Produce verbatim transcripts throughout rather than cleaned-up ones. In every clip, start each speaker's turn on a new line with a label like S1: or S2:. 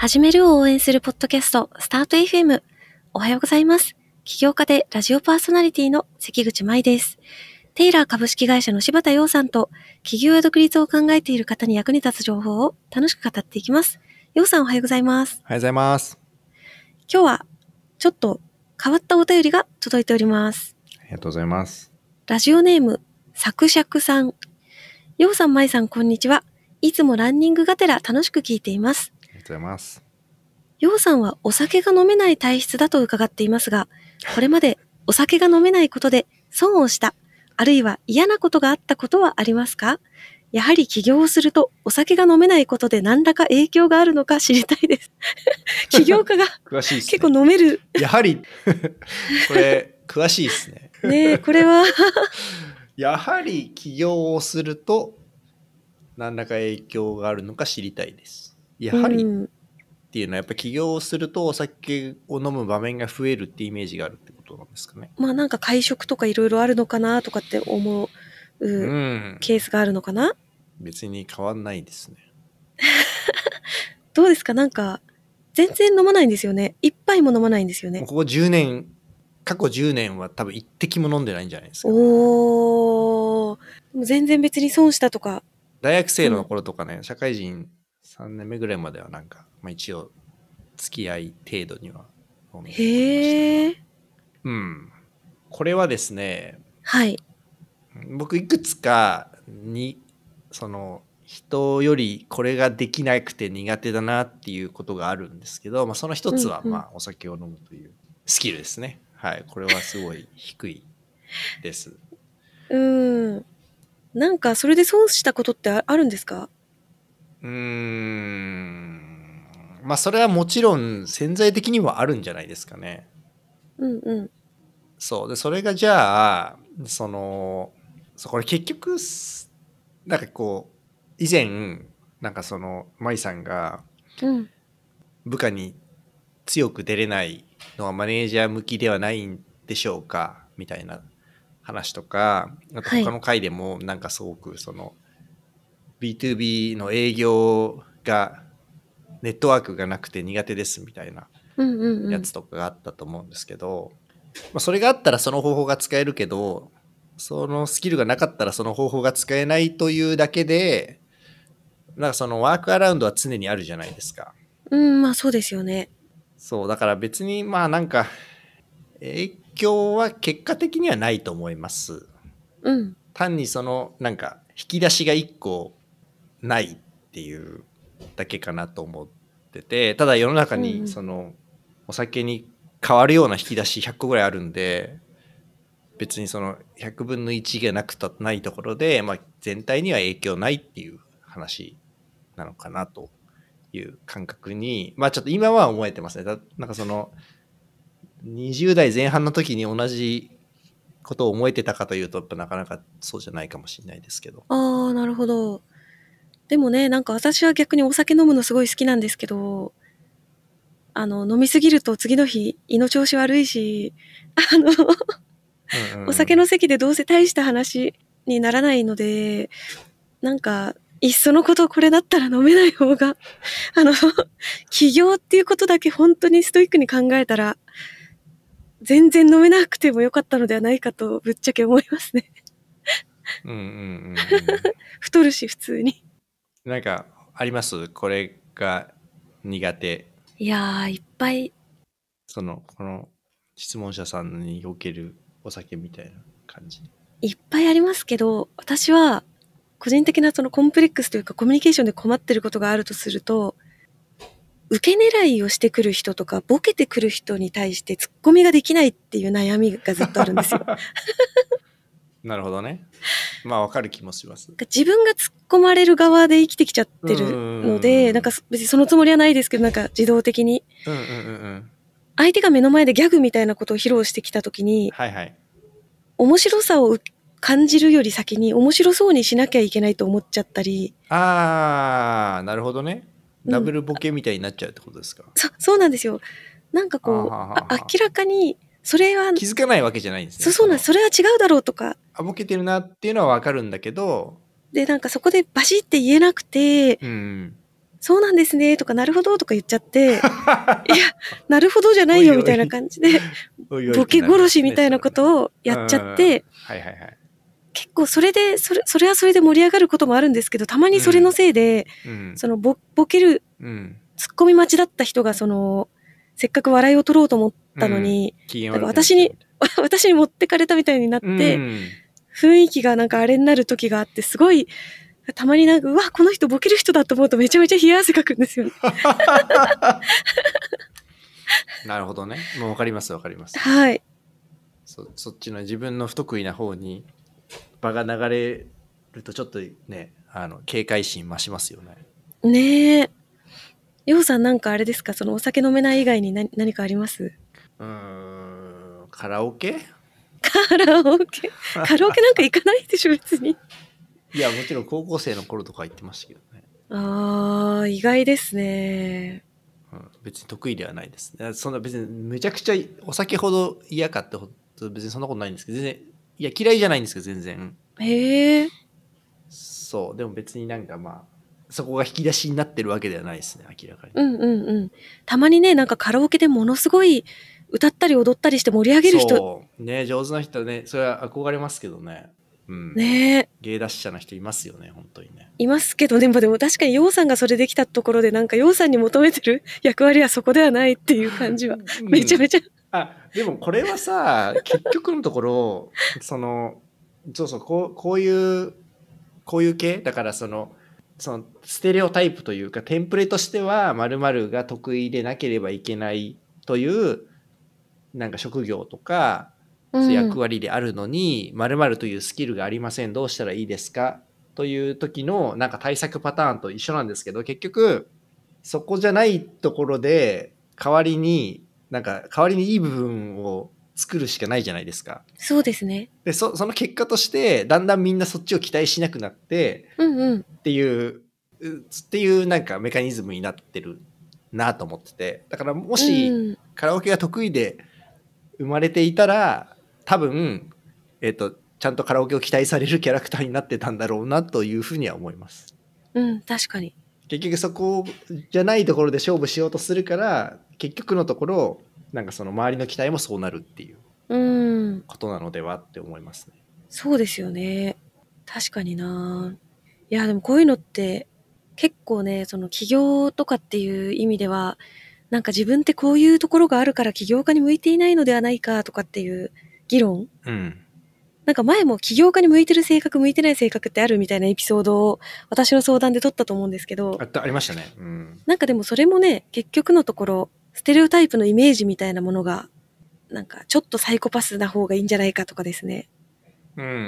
S1: 始めるを応援するポッドキャスト、スタート エフエム。おはようございます。起業家でラジオパーソナリティの関口舞です。テイラー株式会社の柴田洋さんと、起業や独立を考えている方に役に立つ情報を楽しく語っていきます。洋さんおはようございます。
S2: おはようございます。
S1: 今日はちょっと変わったお便りが届いております。
S2: ありがとうございます。
S1: ラジオネーム、サクシャクさん。洋さん、舞さん、こんにちは。いつもランニングがてら楽しく聞いています。
S2: ありがとうございます。
S1: 洋さんはお酒が飲めない体質だと伺っていますが、これまでお酒が飲めないことで損をした、あるいは嫌なことがあったことはありますか？やはり起業をするとお酒が飲めないことで何らか影響があるのか知りたいです。起業家が
S2: 詳しいですね。
S1: 結構飲める。
S2: やはりこれ詳しいですね。
S1: ねえ、これは
S2: やはり起業をすると何らか影響があるのか知りたいです。やはりっていうのはやっぱ起業をするとお酒を飲む場面が増えるってイメージがあるってことなんですかね。
S1: まあなんか会食とかいろいろあるのかなとかって思う、うん、ケースがあるのかな。
S2: 別に変わんないですね。
S1: どうですか？なんか全然飲まないんですよね。一杯も飲まないんですよね。
S2: もうここじゅうねん、過去じゅうねんは多分一滴も飲んでないんじゃないですか。
S1: おー、全然別に損したとか。
S2: 大学生の頃とかね、うん、社会人さんねんめぐらいまではなんか、まあ、一応付き合い程度には飲んでましたが。へー。うん。これはですね、
S1: はい。
S2: 僕いくつかにその人よりこれができなくて苦手だなっていうことがあるんですけど、まあ、その一つはまあお酒を飲むというスキルですね。はい、これはすごい低いです。
S1: うーん。なんかそれで損したことってあるんですか？
S2: うーん。まあそれはもちろん潜在的にはあるんじゃないですかね。
S1: うんうん。
S2: そうで、それがじゃあそのそこれ結局なんかこう以前なんかその舞さんが部下に強く出れないのはマネージャー向きではないんでしょうかみたいな話とか、あと他の回でもなんかすごくその ビーツービー の営業がネットワークがなくて苦手ですみたいなやつとかがあったと思うんですけど、まあ、それがあったらその方法が使えるけど、そのスキルがなかったらその方法が使えないというだけで、なんかそのワークアラウンドは常にあるじゃないですか。
S1: うん、まあそうですよね。
S2: そうだから別にまあなんか影響は結果的にはないと思います。
S1: うん。
S2: 単にそのなんか引き出しがいっこないっていうだけかなと思ってて、ただ世の中にそのお酒に変わるような引き出しひゃっこぐらいあるんで、別にそのひゃくぶんのいちがなくたないところで、まあ、全体には影響ないっていう話なのかなという感覚に、まあちょっと今は思えてますね。だなんかそのにじゅう代前半の時に同じことを思えてたかというとやっぱなかなかそうじゃないかもしれないですけど。
S1: ああ、なるほど。でもね、なんか私は逆にお酒飲むのすごい好きなんですけど、あの飲みすぎると次の日胃の調子悪いし、あのうんうん、お酒の席でどうせ大した話にならないので、なんかいっそのことこれだったら飲めない方があの起業っていうことだけ本当にストイックに考えたら全然飲めなくてもよかったのではないかとぶっちゃけ思いますね。
S2: うんうんうんうん、
S1: 太るし普通に。
S2: なんかあります？これが苦手。
S1: いやーいっぱい。
S2: そのこの質問者さんにおけるお酒みたいな感じ。
S1: いっぱいありますけど、私は個人的なそのコンプレックスというかコミュニケーションで困ってることがあるとすると、受け狙いをしてくる人とかボケてくる人に対してツッコミができないっていう悩みがずっとあるんですよ。
S2: なるほどね。まあわかる気もします。
S1: 自分が突っ込まれる側で生きてきちゃってるので、なんか別にそのつもりはないですけど、なんか自動的に、うんうんうん、相手が目の前でギャグみたいなことを披露してきたときに、はいはい、面白さを感じるより先に面白そうにしなきゃいけないと思っちゃったり。
S2: あー、なるほどね。ダブルボケみたいになっちゃうってことですか？
S1: うん、そ, そうなんですよ。なんかこう、あははは明らかにそれは
S2: 気づかないわけじゃないんですね。
S1: そうそうなんです。それは違うだろうとか。
S2: あ、ボケてるなっていうのはわかるんだけど。
S1: で、なんかそこでバシって言えなくて、
S2: うん、
S1: そうなんですねとかなるほどとか言っちゃっていやなるほどじゃないよみたいな感じでボケ殺しみたいなことをやっちゃって結構それでそれそれはそれで盛り上がることもあるんですけどたまにそれのせいで、うん、その ボ, ボケる、うん、ツッコミ待ちだった人がそのせっかく笑いを取ろうと思ったのに、うん、なんか私に私に持ってかれたみたいになって、うん、雰囲気がなんかあれになる時があってすごいたまになんかうわこの人ボケる人だと思うとめちゃめちゃ冷や汗かくんですよね
S2: なるほどね。もう分かります分かります。
S1: はい。
S2: そ, そっちの自分の不得意な方に場が流れるとちょっとねあの警戒心増しますよね。
S1: ねえ。ようさんなんかあれですかそのお酒飲めない以外に 何, 何かあります？
S2: うーんカラオケ？
S1: カラオケカラオケなんか行かないでしょ別に。
S2: いやもちろん高校生の頃とか言ってましたけどね。
S1: あー意外ですね、
S2: うん、別に得意ではないですね。そんな別にめちゃくちゃお酒ほど嫌かってほど別にそんなことないんですけど全然いや嫌いじゃないんですけど全然。
S1: へえ。
S2: そうでも別になんかまあそこが引き出しになってるわけではないですね明らかに。
S1: うんうんうん。たまにねなんかカラオケでものすごい歌ったり踊ったりして盛り上げる人
S2: そうね上手な人ねそれは憧れますけどね。うん、
S1: ね
S2: 芸達者な人いますよね本当にね。
S1: いますけどねでも確かにようさんがそれできたところでなんかようさんに求めてる役割はそこではないっていう感じはめちゃめちゃ、うん、
S2: あでもこれはさ結局のところそのそうそうこうこういうこういう系だからそのそのステレオタイプというかテンプレとしては〇〇が得意でなければいけないというなんか職業とか役割であるのに、うん、〇〇というスキルがありませんどうしたらいいですかという時のなんか対策パターンと一緒なんですけど結局そこじゃないところで代わりになんか代わりにいい部分を作るしかないじゃないですか。
S1: そうですね。
S2: で そ, その結果としてだんだんみんなそっちを期待しなくなって、
S1: うんうん、
S2: っていうっていうなんかメカニズムになってるなと思っててだからもしカラオケが得意で生まれていたら多分、えーと、ちゃんとカラオケを期待されるキャラクターになってたんだろうなというふうには思います。
S1: うん確かに。
S2: 結局そこじゃないところで勝負しようとするから結局のところなんかその周りの期待もそうなるっていうことなのではって思いますね。
S1: そうですよね。確かにな。いやでもこういうのって結構ねその起業とかっていう意味ではなんか自分ってこういうところがあるから起業家に向いていないのではないかとかっていう議論、
S2: うん、
S1: なんか前も起業家に向いてる性格向いてない性格ってあるみたいなエピソードを私の相談で取ったと思うんですけど
S2: あ, ありましたね、うん、
S1: なんかでもそれもね結局のところステレオタイプのイメージみたいなものがなんかちょっとサイコパスな方がいいんじゃないかとかですね。
S2: うんうんうん、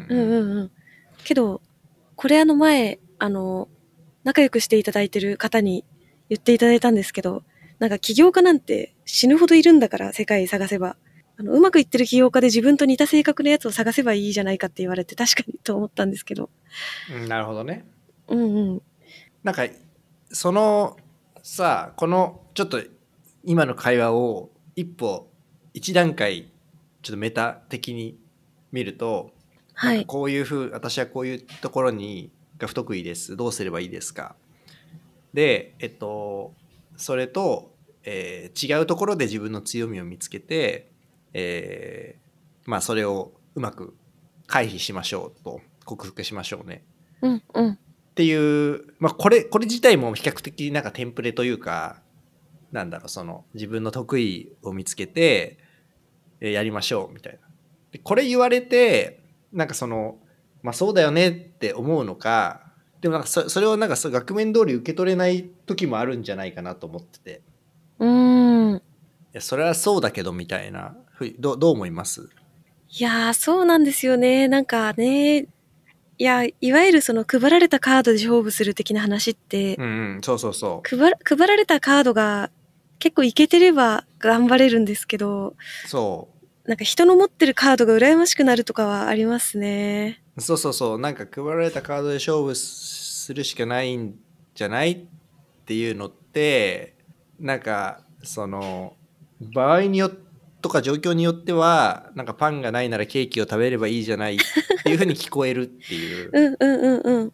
S1: うんうんうん。けどこれあの前あの仲良くしていただいてる方に言っていただいたんですけど、なんか起業家なんて死ぬほどいるんだから世界探せばあのうまくいってる起業家で自分と似た性格のやつを探せばいいじゃないかって言われて確かにと思ったんですけど、
S2: うん、なるほどね。
S1: うんうん。
S2: なんかそのさこのちょっと今の会話を一歩一段階ちょっとメタ的に見ると、はい、なんかこういうふう私はこういうところにが不得意ですどうすればいいですかでえっとそれと、えー、違うところで自分の強みを見つけて、えー、まあそれをうまく回避しましょうと克服しましょうね、
S1: うんうん、
S2: っていう、まあ、これこれ自体も比較的なんかテンプレというかなんだろうその自分の得意を見つけて、えー、やりましょうみたいなでこれ言われてなんかそのまあそうだよねって思うのかでもなんか そ, それをなんかそ額面通り受け取れない時もあるんじゃないかなと思ってて、
S1: うーん、
S2: いやそれはそうだけどみたいなど う, どう思います？
S1: いやそうなんですよね。なんかねいやいわゆるその配られたカードで勝負する的な話って、
S2: うんうん、そうそうそう
S1: 配配られたカードが結構イケてれば頑張れるんですけど、
S2: そう
S1: なんか人の持ってるカードが羨ましくなるとかはありますね。
S2: そうそうそうなんか配られたカードで勝負するしかないんじゃないっていうのってなんかその場合によってとか状況によってはなんかパンがないならケーキを食べればいいじゃないっていう風に聞こえるっていう
S1: うんうんうんうん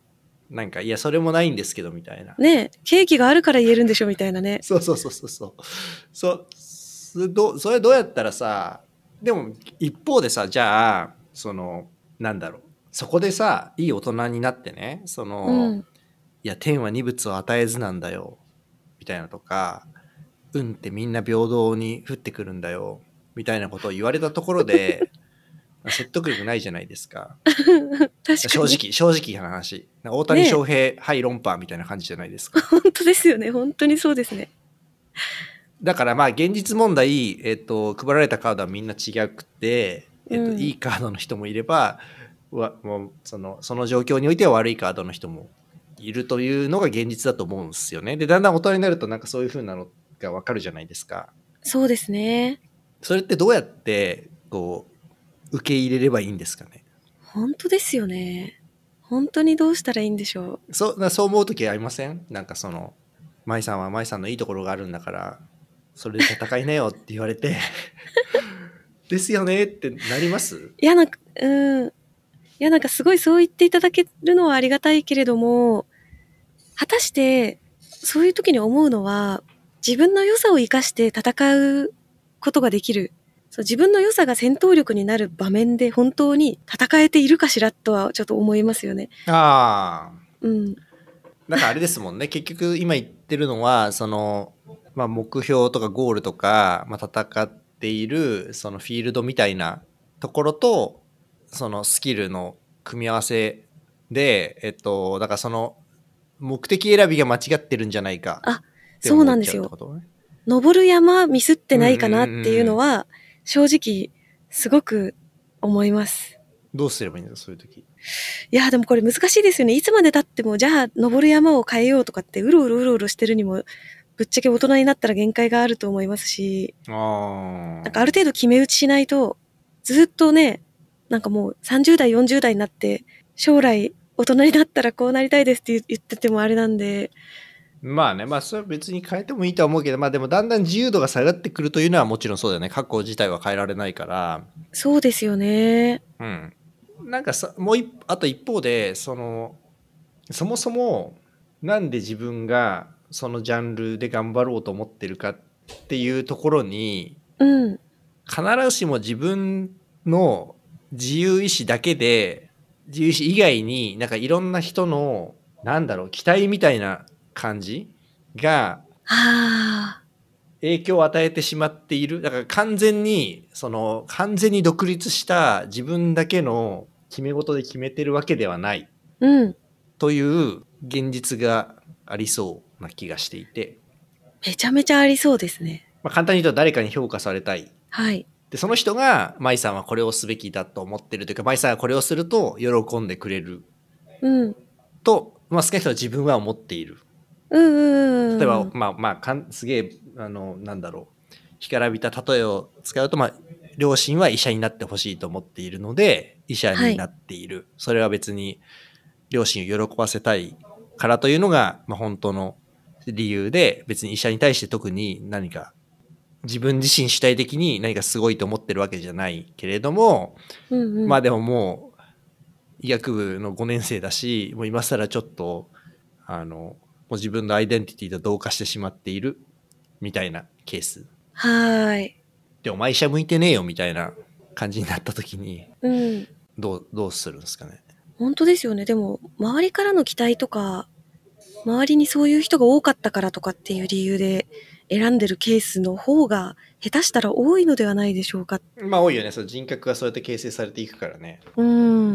S2: なんかいやそれもないんですけどみたいな
S1: ね、ケーキがあるから言えるんでしょみたいなね。
S2: そうそうそうそうそうそそどそれどうやったらさ、でも一方でさ、じゃあそのなんだろう、そこでさいい大人になってね、その、うん、いや天は二物を与えずなんだよみたいなとか、運ってみんな平等に降ってくるんだよみたいなことを言われたところで説得力ないじゃないですか。
S1: 確かに
S2: 正直正直な話、大谷翔平、ね、はい論破みたいな感じじゃないですか。
S1: 本当ですよね、本当にそうですね。
S2: だからまあ現実問題、えっと、配られたカードはみんな違くて、えっと、いいカードの人もいれば、わもうそのその状況においては悪いカードの人もいるというのが現実だと思うんですよね。でだんだん大人になるとなんかそういう風なのが分かるじゃないですか。
S1: そうですね。
S2: それってどうやってこう受け入れればいいんですかね。
S1: 本当ですよね。本当にどうしたらいいんでしょ
S2: う。そうそう思う時ありません？なんかその舞さんは舞さんのいいところがあるんだからそれで戦いなよって言われてですよねってなります？
S1: いやなんかうんいやなんかすごいそう言っていただけるのはありがたいけれども、果たしてそういう時に思うのは、自分の良さを生かして戦うことができる、そう自分の良さが戦闘力になる場面で本当に戦えているかしらとはちょっと思いますよね。
S2: ああ、
S1: うん。
S2: なんかあれですもんね結局今言ってるのはその、まあ、目標とかゴールとか、まあ、戦っているそのフィールドみたいなところとそのスキルの組み合わせで、えっと、だからその目的選びが間違ってるんじゃないかって思っちゃうってことね。
S1: 登る山ミスってないかなっていうのは正直すごく思います。
S2: どうすればいいんだそういう時。
S1: いやでもこれ難しいですよね。いつまで経ってもじゃあ登る山を変えようとかってうろうろうろうろしてるにもぶっちゃけ大人になったら限界があると思いますし、
S2: あ
S1: なんかある程度決め打ちしないとずっとね、なんかもうさんじゅう代よんじゅう代になって将来大人になったらこうなりたいですって言っててもあれなんで。
S2: まあね、まあそれは別に変えてもいいとは思うけど、まあでもだんだん自由度が下がってくるというのはもちろんそうだよね。過去自体は変えられないから。
S1: そうですよね。
S2: うん。なんかさ、もう一あと一方で、そのそもそもなんで自分がそのジャンルで頑張ろうと思ってるかっていうところに、
S1: うん、
S2: 必ずしも自分の自由意志だけで、自由意志以外になんかいろんな人のなんだろう期待みたいな感じが影響を与えてしまっている。だから完全にその完全に独立した自分だけの決め事で決めてるわけではない、
S1: うん、
S2: という現実がありそうな気がしていて、
S1: めちゃめちゃありそうですね。
S2: まあ、簡単に言うと誰かに評価されたい。
S1: はい。
S2: でその人が舞さんはこれをすべきだと思ってるというか、舞さんがこれをすると喜んでくれる、
S1: うん、
S2: と、まあ、少なくとも自分は思っている。
S1: うんうんうん、
S2: 例えばまあまあかんすげえあのなんだろう干からびた例えを使うと、まあ、両親は医者になってほしいと思っているので医者になっている、はい、それは別に両親を喜ばせたいからというのが、まあ、本当の理由で、別に医者に対して特に何か自分自身主体的に何かすごいと思ってるわけじゃないけれども、
S1: うんうん、
S2: まあでももう医学部のごねん生だし、もう今更ちょっとあのもう自分のアイデンティティと同化してしまっているみたいなケース。
S1: はい。
S2: でお前医者向いてねえよみたいな感じになった時に、
S1: うん、
S2: どうどうするんですかね。
S1: 本当ですよね。でも周りからの期待とか、周りにそういう人が多かったからとかっていう理由で選んでるケースの方が下手したら多いのではないでしょうか。
S2: まあ多いよね。その人格がそうやって形成されていくからね。
S1: うん。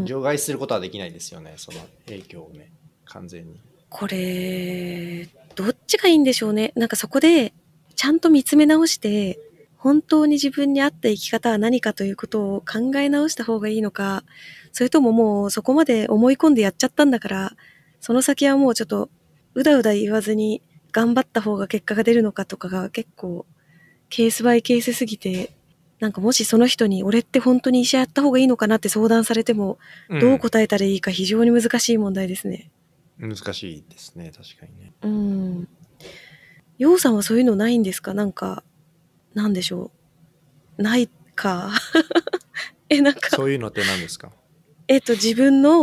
S2: 除外することはできないですよね。その影響をね、完全に。
S1: これどっちがいいんでしょうね。なんかそこでちゃんと見つめ直して、本当に自分に合った生き方は何かということを考え直した方がいいのか、それとももうそこまで思い込んでやっちゃったんだから、その先はもうちょっとうだうだ言わずに頑張った方が結果が出るのかとかが結構ケースバイケースすぎて、なんかもしその人に俺って本当に医者やった方がいいのかなって相談されても、どう答えたらいいか非常に難しい問題ですね。
S2: うん、難しいですね、確かにね。
S1: うん。ようさんはそういうのないんですか？なんかなんでしょう。ないか。えなんか
S2: そういうのって何ですか？
S1: えっと自分の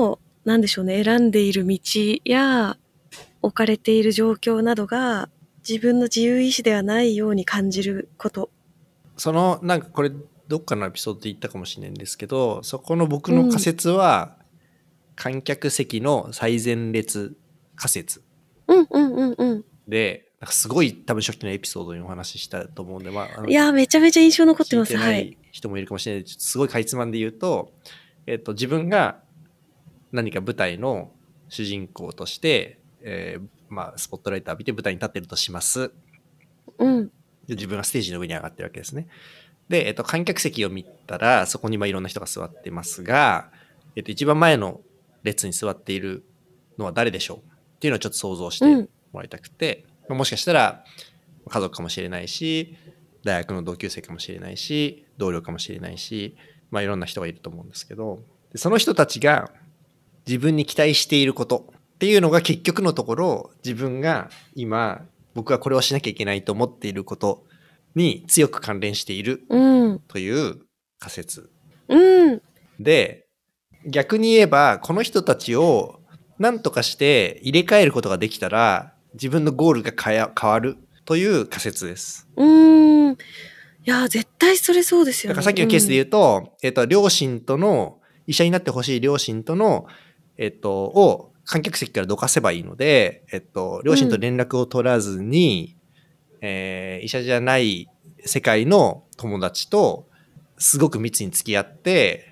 S1: なんでしょうね、選んでいる道や置かれている状況などが自分の自由意志ではないように感じること。
S2: そのなんかこれどっかのエピソードで言ったかもしれないんですけど、そこの僕の仮説は、うん、観客席の最前列仮説。
S1: うんうんうんうん。
S2: で、なんかすごい多分初期のエピソードにお話ししたと思うんで、まあ、あの
S1: いやめちゃめちゃ印象残ってます。
S2: 聞いてない人もいるかもしれない。はい、ちょっとすごいかいつまんで言うと、えっと、自分が何か舞台の主人公として、えーまあ、スポットライト浴びて舞台に立ってるとします。
S1: うん。
S2: で自分がステージの上に上がってるわけですね。で、えっと、観客席を見たらそこにまあいろんな人が座ってますが、えっと、一番前の列に座っているのは誰でしょうっていうのをちょっと想像してもらいたくて、うん、もしかしたら家族かもしれないし、大学の同級生かもしれないし、同僚かもしれないし、まあいろんな人がいると思うんですけど、その人たちが自分に期待していることっていうのが結局のところ、自分が今僕はこれをしなきゃいけないと思っていることに強く関連しているという仮説、
S1: うん、
S2: で、逆に言えばこの人たちを何とかして入れ替えることができたら自分のゴールが変わるという仮説です。
S1: うーん、いや絶対それそうですよね。
S2: だからさっきのケースで言うと、うん、えっと両親との医者になってほしい両親とのえっとを観客席からどかせばいいので、えっと両親と連絡を取らずに、うん、えー、医者じゃない世界の友達とすごく密に付き合って、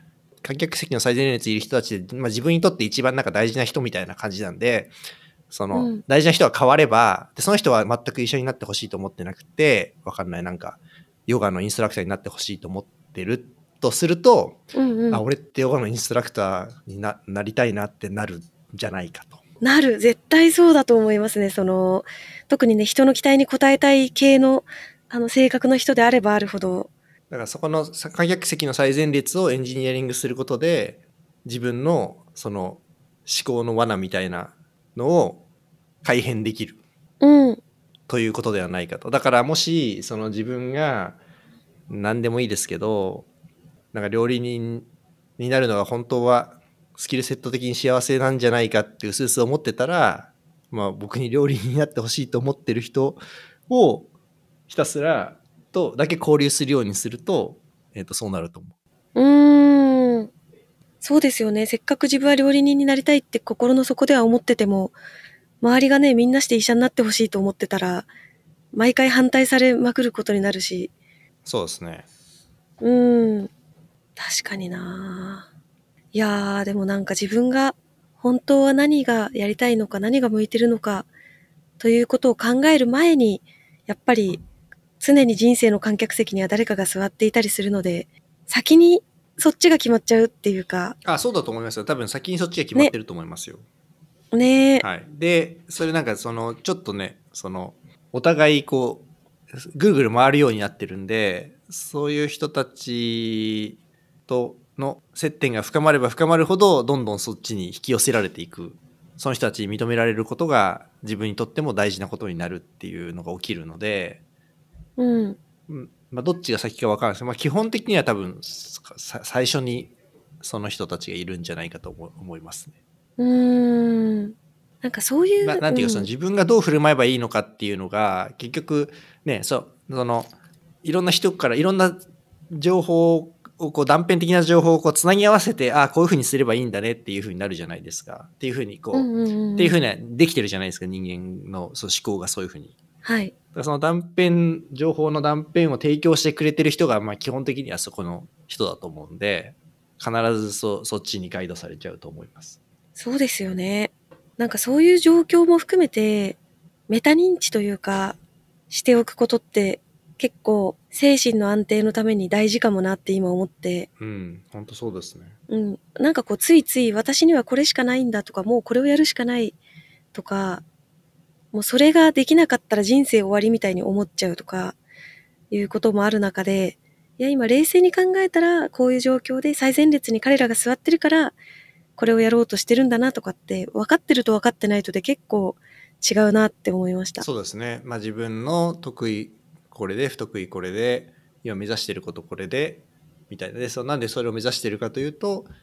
S2: 観客席の最前列にいる人たちで、まあ、自分にとって一番なんか大事な人みたいな感じなんで、その大事な人が変われば、でその人は全く一緒になってほしいと思ってなくて、わかんないなんかヨガのインストラクターになってほしいと思ってるとすると、うんうん、あ、俺ってヨガのインストラクターに な, なりたいなってなるんじゃないかと。
S1: なる、絶対そうだと思いますね。その特にね、人の期待に応えたい系のあの性格の人であればあるほど。
S2: だからそこの観客席の最前列をエンジニアリングすることで、自分のその思考の罠みたいなのを改変できる、
S1: うん、
S2: ということではないかと。だからもしその自分が何でもいいですけど、なんか料理人になるのが本当はスキルセット的に幸せなんじゃないかってうすうす思ってたら、まあ僕に料理人になってほしいと思ってる人をひたすらとだけ交流するようにすると、えっとそうなると思
S1: う。うーん、そうですよね。せっかく自分は料理人になりたいって心の底では思ってても、周りがね、みんなして医者になってほしいと思ってたら、毎回反対されまくることになるし。
S2: そうですね。
S1: うーん、確かにな。いやー、でもなんか自分が本当は何がやりたいのか、何が向いてるのかということを考える前に、やっぱり常に人生の観客席には誰かが座っていたりするので、先にそっちが決まっちゃうっていうか。
S2: あ、そうだと思いますよ。多分先にそっちが決まってると思いますよ。
S1: ね。ねえ。
S2: はい。で、それなんかそのちょっとね、そのお互いこうぐるぐる回るようになってるんで、そういう人たちとの接点が深まれば深まるほどどんどんそっちに引き寄せられていく。その人たちに認められることが自分にとっても大事なことになるっていうのが起きるので、
S1: うん。
S2: まあ、どっちが先か分からないですけど、まあ、基本的には多分最初にその人たちがいるんじゃないかと思いますね。
S1: うーん。なんかそういう、
S2: な, なんていうか、その自分がどう振る舞えばいいのかっていうのが結局ね、そうそのいろんな人からいろんな情報をこう断片的な情報をこうつなぎ合わせて、ああこういうふうにすればいいんだねっていうふうになるじゃないですか。っていうふうにこう、うんうんうん、っていうふうにできてるじゃないですか、人間のそう思考がそういうふうに。
S1: はい。
S2: だからその断片情報の断片を提供してくれてる人がまあ基本的にはそこの人だと思うんで、必ず そ, そっちにガイドされちゃうと思います。
S1: そうですよね。なんかそういう状況も含めてメタ認知というかしておくことって結構精神の安定のために大事かもなって今思って。
S2: うん、本当そうですね。
S1: うん、なんかこうついつい私にはこれしかないんだとか、もうこれをやるしかないとか、もうそれができなかったら人生終わりみたいに思っちゃうとかいうこともある中で、いや今冷静に考えたらこういう状況で最前列に彼らが座ってるからこれをやろうとしてるんだなとかって分かってると分かってないとで結構違うなって思いました。
S2: そうですね。まあ自分の得意これで不得意これで今目指してることこれでみたいなで、そなんでそれを目指してるかというと、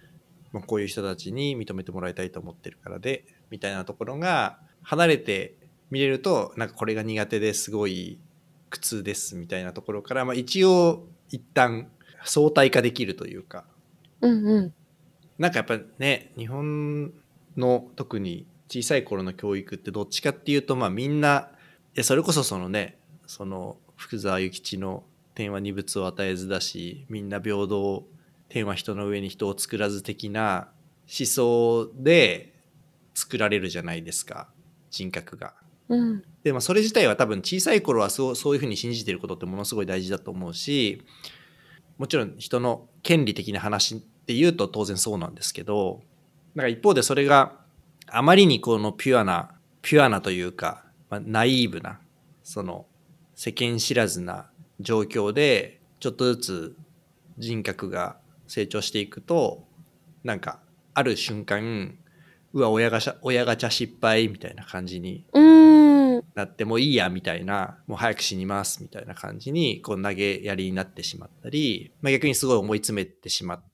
S2: まあ、こういう人たちに認めてもらいたいと思ってるからでみたいなところが離れて見れると、なんかこれが苦手ですごい苦痛ですみたいなところから、まあ、一応一旦相対化できるというか、
S1: うんうん、
S2: なんかやっぱね、日本の特に小さい頃の教育ってどっちかっていうと、まあみんな、いやそれこそそのね、その福沢諭吉の天は二物を与えずだし、みんな平等、天は人の上に人を作らず的な思想で作られるじゃないですか、人格が。
S1: うん、
S2: でもそれ自体は多分小さい頃はそう、そういうふうに信じてることってものすごい大事だと思うし、もちろん人の権利的な話っていうと当然そうなんですけど、なんか一方でそれがあまりにこのピュアなピュアなというか、まあ、ナイーブなその世間知らずな状況でちょっとずつ人格が成長していくと、なんかある瞬間、うわ親ガチャ親ガチャ失敗みたいな感じになって、もういいやみたいな、もう早く死にますみたいな感じにこう投げやりになってしまったり、まあ、逆にすごい思い詰めてしまって、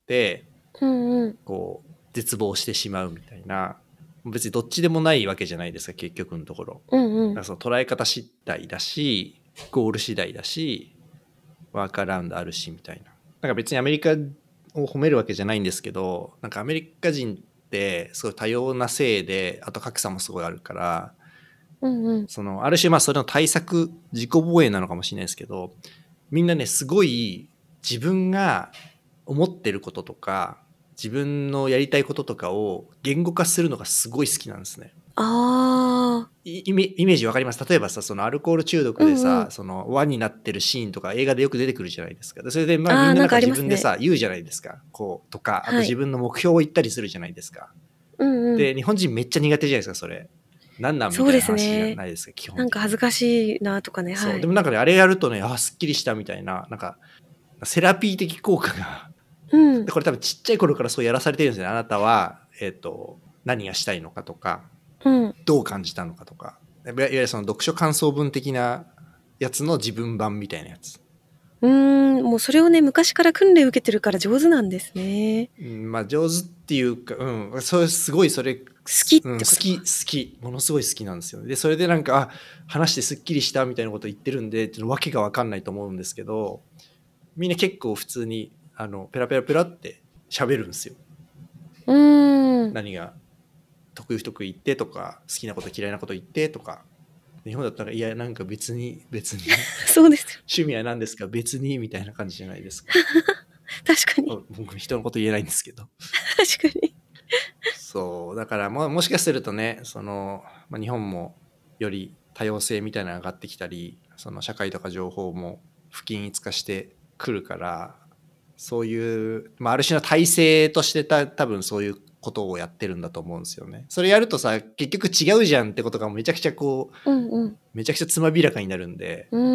S1: うんうん、
S2: こう絶望してしまうみたいな、別にどっちでもないわけじゃないですか結局のところ、
S1: うんうん、
S2: だからその捉え方次第だしゴール次第だしワークアラウンドあるしみたいな。なんか別にアメリカを褒めるわけじゃないんですけど、なんかアメリカ人ってすごい多様なせいで、あと格差もすごいあるから、
S1: うんうん、
S2: そのある種まあそれの対策、自己防衛なのかもしれないですけど、みんなねすごい自分が思ってることとか自分のやりたいこととかを言語化するのがすごい好きなんですね。
S1: あ
S2: イメイメージわかります？例えばさ、そのアルコール中毒でさ、
S1: うんうん、
S2: その輪になってるシーンとか映画でよく出てくるじゃないですか。それでまあみんななんか自分でさ、ね、言うじゃないですか、こうとか、あと自分の目標を言ったりするじゃないですか、はい、うんうん、で日本人めっちゃ苦手じゃないですかそれ。なんなんみたいな話じゃないですか、
S1: ね、
S2: 基本的に。
S1: なんか恥ずかしいなとかね。
S2: そう、
S1: はい、
S2: でもなんかねあれやるとね、あすっきりしたみたいな、なんかセラピー的効果が、うん、でこれ多分ちっちゃい頃からそうやらされてるんですよね。あなたはえっと何がしたいのかとか、うん、どう感じたのかとか、いわゆるその読書感想文的なやつの自分版みたいなやつ。
S1: うーん、もうそれをね昔から訓練受けてるから上手なんですね。
S2: うん、まあ上手っていうか、うん、それすごいそれ好
S1: きってこと、うん、
S2: 好き好きものすごい好きなんですよ。でそれでなんかあ話してすっきりしたみたいなこと言ってるんで、ちょっと訳が分かんないと思うんですけど、みんな結構普通にあのペラペラペラって喋るんですよ。うーん、何が得意不得意言ってとか、好きなこと嫌いなこと言ってとか。日本だったらいやなんか別に別に
S1: そうですよ、
S2: 趣味は何ですか別にみたいな感じじゃないですか。
S1: 確かに
S2: 僕人のこと言えないんですけど
S1: 確かに
S2: そうだからも、もしかするとね、その、まあ、日本もより多様性みたいなのが上がってきたり、その社会とか情報も不均一化してくるから、そういう、まあ、ある種の体制としてた多分そういうことをやってるんだと思うんですよね。それやるとさ結局違うじゃんってことがめちゃくちゃこう、うんうん、めちゃくちゃつまびらかになるんで、うん、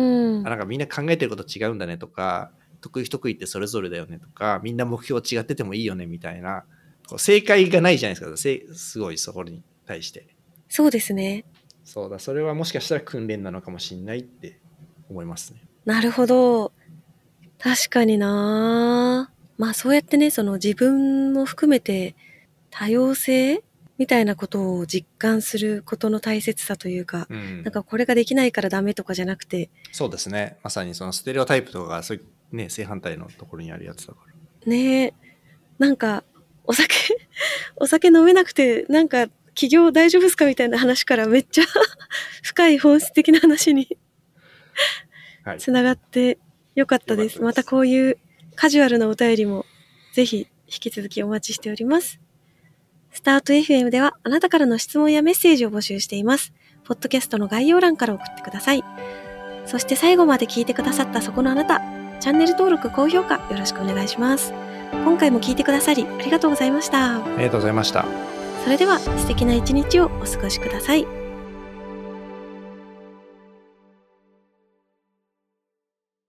S2: あなんかみんな考えてること違うんだねとか、得意不得意ってそれぞれだよねとか、みんな目標違っててもいいよねみたいな、こう正解がないじゃないですか。すごいそこに対して。
S1: そうですね。
S2: そうだ、それはもしかしたら訓練なのかもしれないって思いますね。
S1: なるほど、確かにな。まあそうやってね、その自分も含めて多様性みたいなことを実感することの大切さというか、うん、なんかこれができないからダメとかじゃなくて、
S2: そうですね、まさにそのステレオタイプとかそういうね正反対のところにあるやつだから
S1: ね。なんかお酒お酒飲めなくてなんか起業大丈夫ですかみたいな話からめっちゃ深い本質的な話につながってよかったです。またこういうカジュアルなお便りもぜひ引き続きお待ちしております。スタート エフエム ではあなたからの質問やメッセージを募集しています。ポッドキャストの概要欄から送ってください。そして最後まで聞いてくださったそこのあなた、チャンネル登録、高評価よろしくお願いします。今回も聞いてくださりありがとうございました。
S2: ありがとうございました。
S1: それでは素敵な一日をお過ごしください。